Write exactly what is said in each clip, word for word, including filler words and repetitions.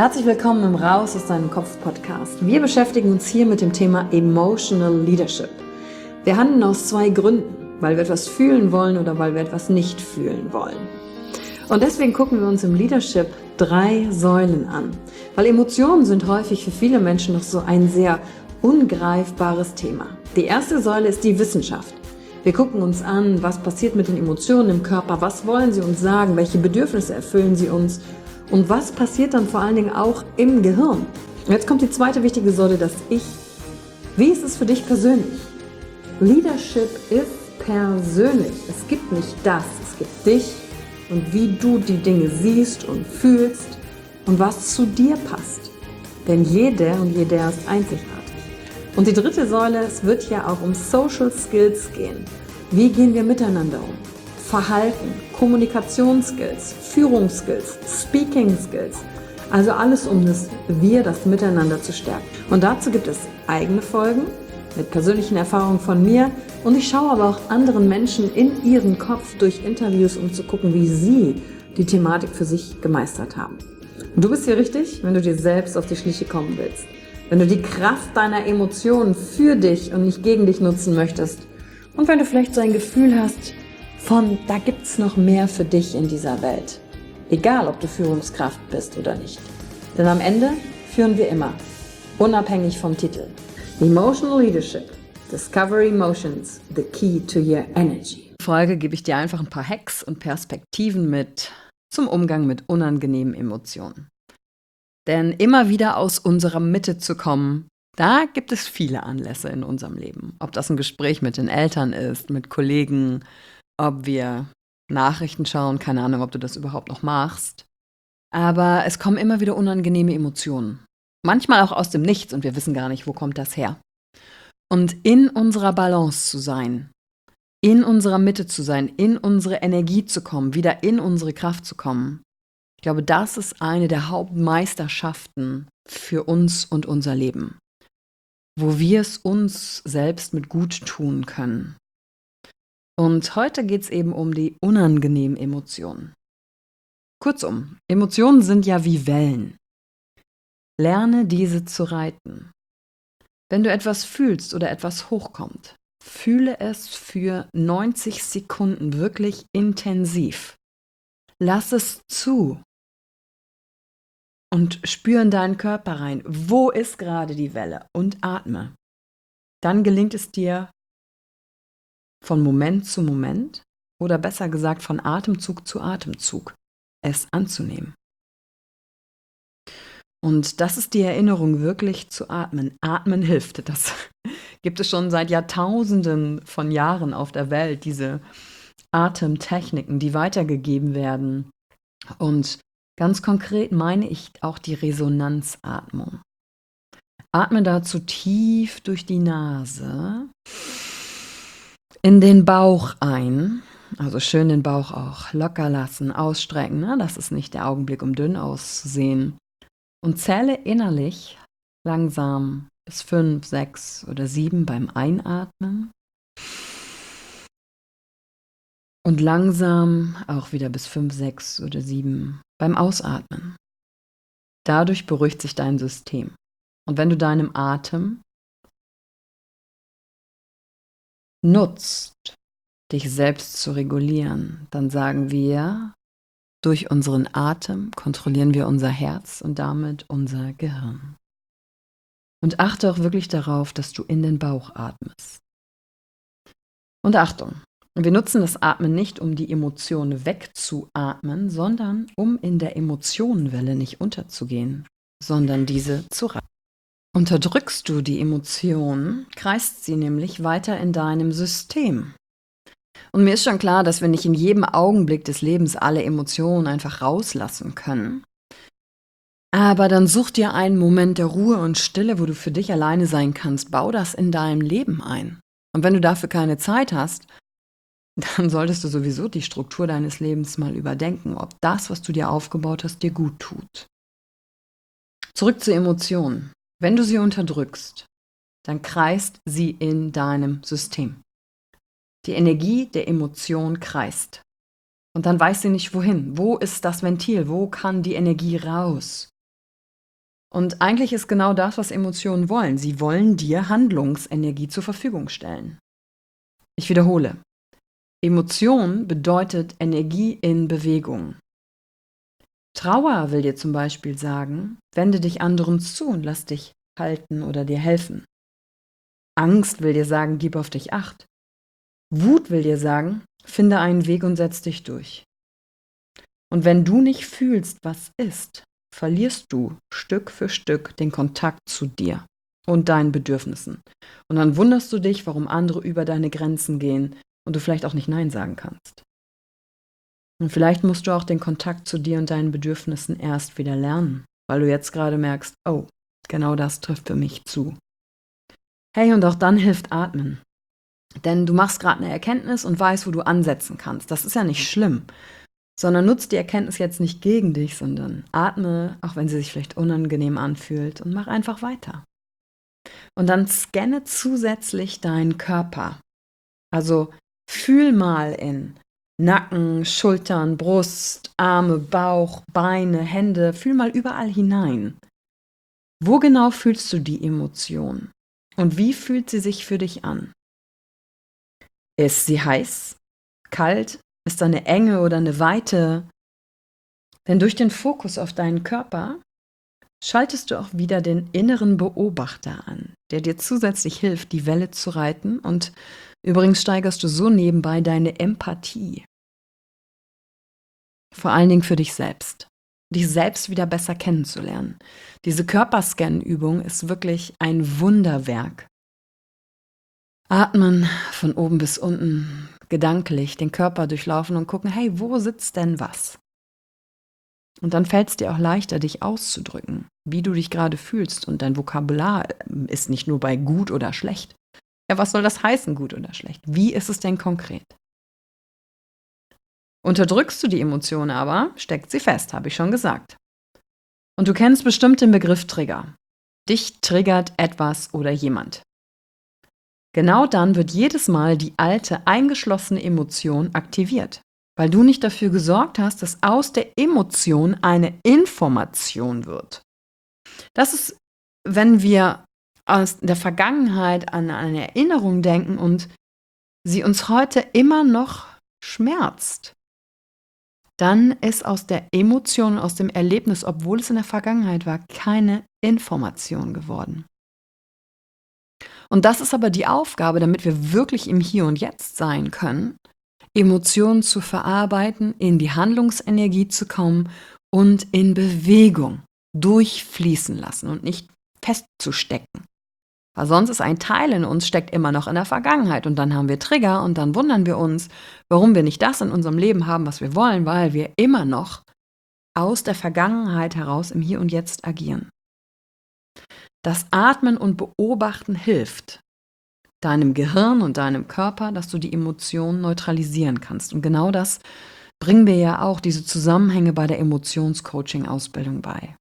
Herzlich willkommen im Raus aus deinem Kopf Podcast. Wir beschäftigen uns hier mit dem Thema Emotional Leadership. Wir handeln aus zwei Gründen, weil wir etwas fühlen wollen oder weil wir etwas nicht fühlen wollen. Und deswegen gucken wir uns im Leadership drei Säulen an, weil Emotionen sind häufig für viele Menschen noch so ein sehr ungreifbares Thema. Die erste Säule ist die Wissenschaft. Wir gucken uns an, was passiert mit den Emotionen im Körper, was wollen sie uns sagen, welche Bedürfnisse erfüllen sie uns und was passiert dann vor allen Dingen auch im Gehirn. Und jetzt kommt die zweite wichtige Säule, das Ich. Wie ist es für dich persönlich? Leadership ist persönlich. Es gibt nicht das, es gibt dich und wie du die Dinge siehst und fühlst und was zu dir passt. Denn jeder und jeder ist einzigartig. Und die dritte Säule, es wird ja auch um Social Skills gehen. Wie gehen wir miteinander um? Verhalten, Kommunikationsskills, Führungsskills, Speaking Skills. Also alles um das Wir, das Miteinander zu stärken. Und dazu gibt es eigene Folgen mit persönlichen Erfahrungen von mir. Und ich schaue aber auch anderen Menschen in ihren Kopf durch Interviews, um zu gucken, wie sie die Thematik für sich gemeistert haben. Und du bist hier richtig, wenn du dir selbst auf die Schliche kommen willst. Wenn du die Kraft deiner Emotionen für dich und nicht gegen dich nutzen möchtest. Und wenn du vielleicht so ein Gefühl hast, von da gibt's noch mehr für dich in dieser Welt. Egal, ob du Führungskraft bist oder nicht. Denn am Ende führen wir immer, unabhängig vom Titel. Emotional Leadership. Discover Emotions, the key to your energy. In der Folge gebe ich dir einfach ein paar Hacks und Perspektiven mit zum Umgang mit unangenehmen Emotionen. Denn immer wieder aus unserer Mitte zu kommen, da gibt es viele Anlässe in unserem Leben. Ob das ein Gespräch mit den Eltern ist, mit Kollegen, ob wir Nachrichten schauen, keine Ahnung, ob du das überhaupt noch machst. Aber es kommen immer wieder unangenehme Emotionen. Manchmal auch aus dem Nichts und wir wissen gar nicht, wo kommt das her. Und in unserer Balance zu sein, in unserer Mitte zu sein, in unsere Energie zu kommen, wieder in unsere Kraft zu kommen, ich glaube, das ist eine der Hauptmeisterschaften für uns und unser Leben, wo wir es uns selbst mit gut tun können. Und heute geht es eben um die unangenehmen Emotionen. Kurzum, Emotionen sind ja wie Wellen. Lerne diese zu reiten. Wenn du etwas fühlst oder etwas hochkommt, fühle es für neunzig Sekunden wirklich intensiv. Lass es zu und spür in deinen Körper rein. Wo ist gerade die Welle? Und atme. Dann gelingt es dir, von Moment zu Moment oder besser gesagt von Atemzug zu Atemzug es anzunehmen. Und das ist die Erinnerung, wirklich zu atmen. Atmen hilft. Das gibt es schon seit Jahrtausenden von Jahren auf der Welt, diese Atemtechniken, die weitergegeben werden. Und ganz konkret meine ich auch die Resonanzatmung. Atme dazu tief durch die Nase in den Bauch ein, also schön den Bauch auch locker lassen, ausstrecken, ne? Das ist nicht der Augenblick, um dünn auszusehen. Und zähle innerlich langsam bis fünf, sechs oder sieben beim Einatmen. Und langsam auch wieder bis fünf, sechs oder sieben beim Ausatmen. Dadurch beruhigt sich dein System. Und wenn du deinem Atem nutzt, dich selbst zu regulieren, dann sagen wir, durch unseren Atem kontrollieren wir unser Herz und damit unser Gehirn. Und achte auch wirklich darauf, dass du in den Bauch atmest. Und Achtung, wir nutzen das Atmen nicht, um die Emotionen wegzuatmen, sondern um in der Emotionenwelle nicht unterzugehen, sondern diese zu reiten. Unterdrückst du die Emotion, kreist sie nämlich weiter in deinem System. Und mir ist schon klar, dass wir nicht in jedem Augenblick des Lebens alle Emotionen einfach rauslassen können. Aber dann such dir einen Moment der Ruhe und Stille, wo du für dich alleine sein kannst. Bau das in deinem Leben ein. Und wenn du dafür keine Zeit hast, dann solltest du sowieso die Struktur deines Lebens mal überdenken, ob das, was du dir aufgebaut hast, dir gut tut. Zurück zu Emotionen. Wenn du sie unterdrückst, dann kreist sie in deinem System. Die Energie der Emotion kreist. Und dann weiß sie nicht wohin. Wo ist das Ventil? Wo kann die Energie raus? Und eigentlich ist genau das, was Emotionen wollen. Sie wollen dir Handlungsenergie zur Verfügung stellen. Ich wiederhole. Emotion bedeutet Energie in Bewegung. Trauer will dir zum Beispiel sagen, wende dich anderen zu und lass dich halten oder dir helfen. Angst will dir sagen, gib auf dich Acht. Wut will dir sagen, finde einen Weg und setz dich durch. Und wenn du nicht fühlst, was ist, verlierst du Stück für Stück den Kontakt zu dir und deinen Bedürfnissen. Und dann wunderst du dich, warum andere über deine Grenzen gehen und du vielleicht auch nicht Nein sagen kannst. Und vielleicht musst du auch den Kontakt zu dir und deinen Bedürfnissen erst wieder lernen, weil du jetzt gerade merkst, oh, genau das trifft für mich zu. Hey, und auch dann hilft Atmen. Denn du machst gerade eine Erkenntnis und weißt, wo du ansetzen kannst. Das ist ja nicht schlimm, sondern nutzt die Erkenntnis jetzt nicht gegen dich, sondern atme, auch wenn sie sich vielleicht unangenehm anfühlt, und mach einfach weiter. Und dann scanne zusätzlich deinen Körper. Also fühl mal in Nacken, Schultern, Brust, Arme, Bauch, Beine, Hände, fühl mal überall hinein. Wo genau fühlst du die Emotion? Und wie fühlt sie sich für dich an? Ist sie heiß, kalt? Ist da eine Enge oder eine Weite? Denn durch den Fokus auf deinen Körper schaltest du auch wieder den inneren Beobachter an, der dir zusätzlich hilft, die Welle zu reiten, und übrigens steigerst du so nebenbei deine Empathie. Vor allen Dingen für dich selbst. Dich selbst wieder besser kennenzulernen. Diese Körperscan-Übung ist wirklich ein Wunderwerk. Atmen von oben bis unten, gedanklich den Körper durchlaufen und gucken, hey, wo sitzt denn was? Und dann fällt es dir auch leichter, dich auszudrücken, wie du dich gerade fühlst. Und dein Vokabular ist nicht nur bei gut oder schlecht. Ja, was soll das heißen, gut oder schlecht? Wie ist es denn konkret? Unterdrückst du die Emotion aber, steckt sie fest, habe ich schon gesagt. Und du kennst bestimmt den Begriff Trigger. Dich triggert etwas oder jemand. Genau dann wird jedes Mal die alte, eingeschlossene Emotion aktiviert, weil du nicht dafür gesorgt hast, dass aus der Emotion eine Information wird. Das ist, wenn wir aus der Vergangenheit an eine Erinnerung denken und sie uns heute immer noch schmerzt. Dann ist aus der Emotion, aus dem Erlebnis, obwohl es in der Vergangenheit war, keine Information geworden. Und das ist aber die Aufgabe, damit wir wirklich im Hier und Jetzt sein können, Emotionen zu verarbeiten, in die Handlungsenergie zu kommen und in Bewegung durchfließen lassen und nicht festzustecken. Weil sonst ist ein Teil in uns, steckt immer noch in der Vergangenheit, und dann haben wir Trigger und dann wundern wir uns, warum wir nicht das in unserem Leben haben, was wir wollen, weil wir immer noch aus der Vergangenheit heraus im Hier und Jetzt agieren. Das Atmen und Beobachten hilft deinem Gehirn und deinem Körper, dass du die Emotionen neutralisieren kannst. Und genau das bringen wir ja auch, diese Zusammenhänge, bei der Emotionscoaching-Ausbildung bei.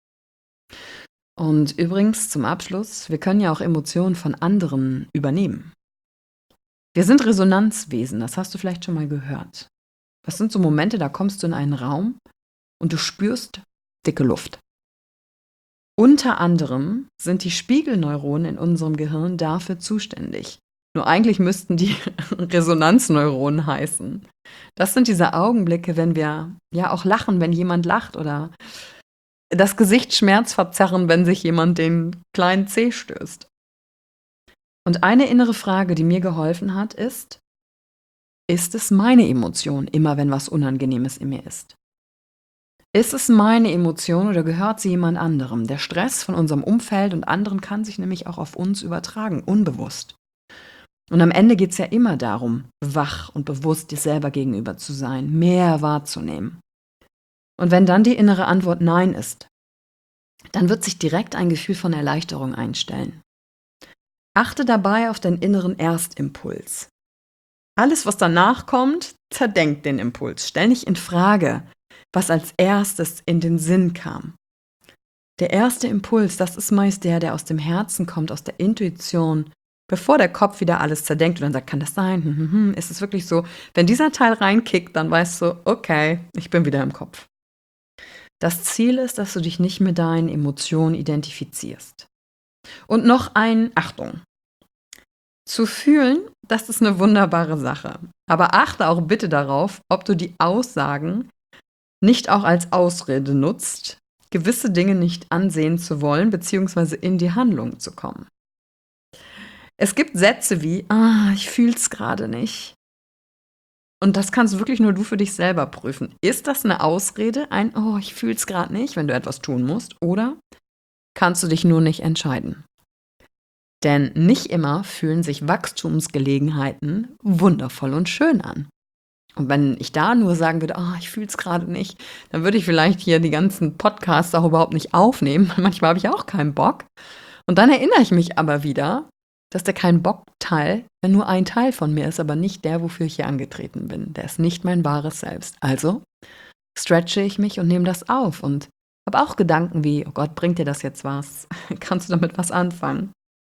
Und übrigens zum Abschluss, wir können ja auch Emotionen von anderen übernehmen. Wir sind Resonanzwesen, das hast du vielleicht schon mal gehört. Das sind so Momente, da kommst du in einen Raum und du spürst dicke Luft. Unter anderem sind die Spiegelneuronen in unserem Gehirn dafür zuständig. Nur eigentlich müssten die Resonanzneuronen heißen. Das sind diese Augenblicke, wenn wir ja auch lachen, wenn jemand lacht, oder das Gesicht schmerzverzerren, wenn sich jemand den kleinen Zeh stößt. Und eine innere Frage, die mir geholfen hat, ist, ist es meine Emotion, immer wenn was Unangenehmes in mir ist? Ist es meine Emotion oder gehört sie jemand anderem? Der Stress von unserem Umfeld und anderen kann sich nämlich auch auf uns übertragen, unbewusst. Und am Ende geht es ja immer darum, wach und bewusst dir selber gegenüber zu sein, mehr wahrzunehmen. Und wenn dann die innere Antwort Nein ist, dann wird sich direkt ein Gefühl von Erleichterung einstellen. Achte dabei auf den inneren Erstimpuls. Alles, was danach kommt, zerdenkt den Impuls. Stell nicht in Frage, was als erstes in den Sinn kam. Der erste Impuls, das ist meist der, der aus dem Herzen kommt, aus der Intuition, bevor der Kopf wieder alles zerdenkt und dann sagt, kann das sein? Hm, hm, hm. Ist es wirklich so? Wenn dieser Teil reinkickt, dann weißt du, okay, ich bin wieder im Kopf. Das Ziel ist, dass du dich nicht mit deinen Emotionen identifizierst. Und noch ein Achtung. Zu fühlen, das ist eine wunderbare Sache. Aber achte auch bitte darauf, ob du die Aussagen nicht auch als Ausrede nutzt, gewisse Dinge nicht ansehen zu wollen, beziehungsweise in die Handlung zu kommen. Es gibt Sätze wie, ah, ich fühl's gerade nicht. Und das kannst wirklich nur du für dich selber prüfen. Ist das eine Ausrede, ein, oh, ich fühl's gerade nicht, wenn du etwas tun musst? Oder kannst du dich nur nicht entscheiden? Denn nicht immer fühlen sich Wachstumsgelegenheiten wundervoll und schön an. Und wenn ich da nur sagen würde, oh, ich fühle es gerade nicht, dann würde ich vielleicht hier die ganzen Podcasts auch überhaupt nicht aufnehmen. Manchmal habe ich auch keinen Bock. Und dann erinnere ich mich aber wieder, dass der kein Bock-Teil, wenn nur ein Teil von mir ist, aber nicht der, wofür ich hier angetreten bin. Der ist nicht mein wahres Selbst. Also stretche ich mich und nehme das auf und habe auch Gedanken wie, oh Gott, bringt dir das jetzt was? Kannst du damit was anfangen?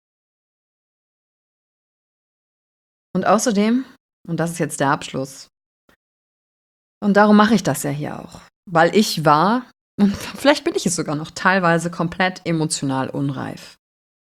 Und außerdem, und das ist jetzt der Abschluss, und darum mache ich das ja hier auch, weil ich war, und vielleicht bin ich es sogar noch teilweise komplett emotional unreif.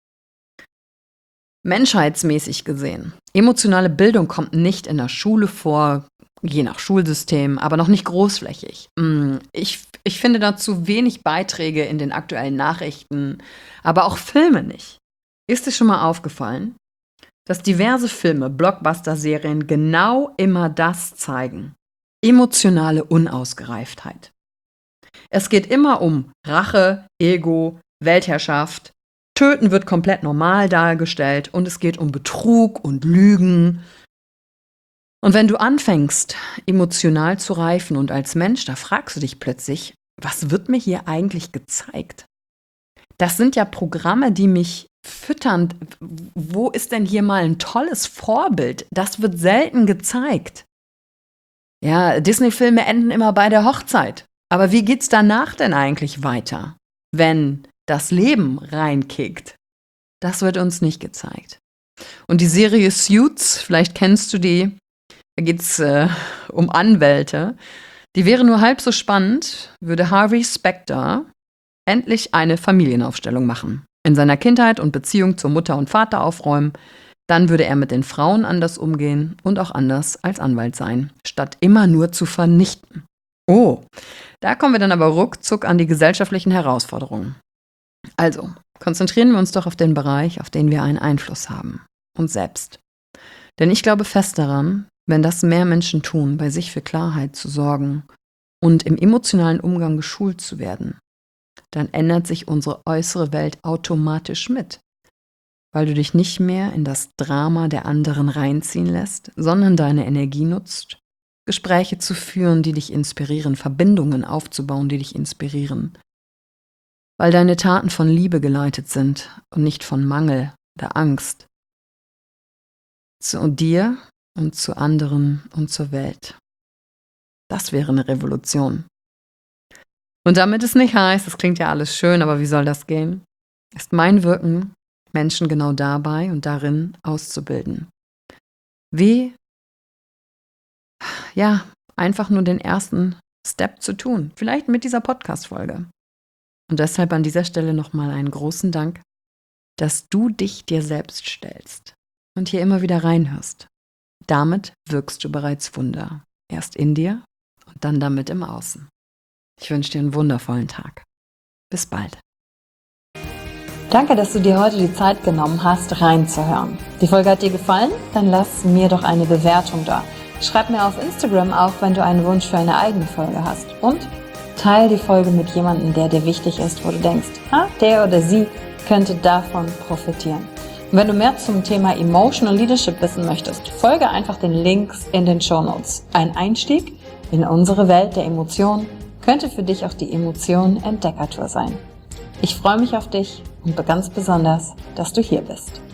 Menschheitsmäßig gesehen, emotionale Bildung kommt nicht in der Schule vor, je nach Schulsystem, aber noch nicht großflächig. Ich, ich finde dazu wenig Beiträge in den aktuellen Nachrichten, aber auch Filme nicht. Ist dir schon mal aufgefallen, dass diverse Filme, Blockbuster-Serien genau immer das zeigen? Emotionale Unausgereiftheit. Es geht immer um Rache, Ego, Weltherrschaft. Töten wird komplett normal dargestellt und es geht um Betrug und Lügen. Und wenn du anfängst, emotional zu reifen und als Mensch, da fragst du dich plötzlich, was wird mir hier eigentlich gezeigt? Das sind ja Programme, die mich füttern. Wo ist denn hier mal ein tolles Vorbild? Das wird selten gezeigt. Ja, Disney-Filme enden immer bei der Hochzeit. Aber wie geht's danach denn eigentlich weiter, wenn das Leben reinkickt? Das wird uns nicht gezeigt. Und die Serie Suits, vielleicht kennst du die, da geht's äh, um Anwälte. Die wäre nur halb so spannend, würde Harvey Specter endlich eine Familienaufstellung machen. In seiner Kindheit und Beziehung zur Mutter und Vater aufräumen. Dann würde er mit den Frauen anders umgehen und auch anders als Anwalt sein, statt immer nur zu vernichten. Oh, da kommen wir dann aber ruckzuck an die gesellschaftlichen Herausforderungen. Also, konzentrieren wir uns doch auf den Bereich, auf den wir einen Einfluss haben, uns selbst. Denn ich glaube fest daran, wenn das mehr Menschen tun, bei sich für Klarheit zu sorgen und im emotionalen Umgang geschult zu werden, dann ändert sich unsere äußere Welt automatisch mit. Weil du dich nicht mehr in das Drama der anderen reinziehen lässt, sondern deine Energie nutzt, Gespräche zu führen, die dich inspirieren, Verbindungen aufzubauen, die dich inspirieren. Weil deine Taten von Liebe geleitet sind und nicht von Mangel oder Angst. Zu dir und zu anderen und zur Welt. Das wäre eine Revolution. Und damit es nicht heißt, das klingt ja alles schön, aber wie soll das gehen? Ist mein Wirken, Menschen genau dabei und darin auszubilden. Wie, ja, einfach nur den ersten Step zu tun. Vielleicht mit dieser Podcast-Folge. Und deshalb an dieser Stelle nochmal einen großen Dank, dass du dich dir selbst stellst und hier immer wieder reinhörst. Damit wirkst du bereits Wunder. Erst in dir und dann damit im Außen. Ich wünsche dir einen wundervollen Tag. Bis bald. Danke, dass du dir heute die Zeit genommen hast, reinzuhören. Die Folge hat dir gefallen? Dann lass mir doch eine Bewertung da. Schreib mir auf Instagram auch, wenn du einen Wunsch für eine eigene Folge hast. Und teile die Folge mit jemandem, der dir wichtig ist, wo du denkst, ah, der oder sie könnte davon profitieren. Und wenn du mehr zum Thema Emotional Leadership wissen möchtest, folge einfach den Links in den Shownotes. Ein Einstieg in unsere Welt der Emotionen könnte für dich auch die Emotionen-Entdeckertour sein. Ich freue mich auf dich und ganz besonders, dass du hier bist.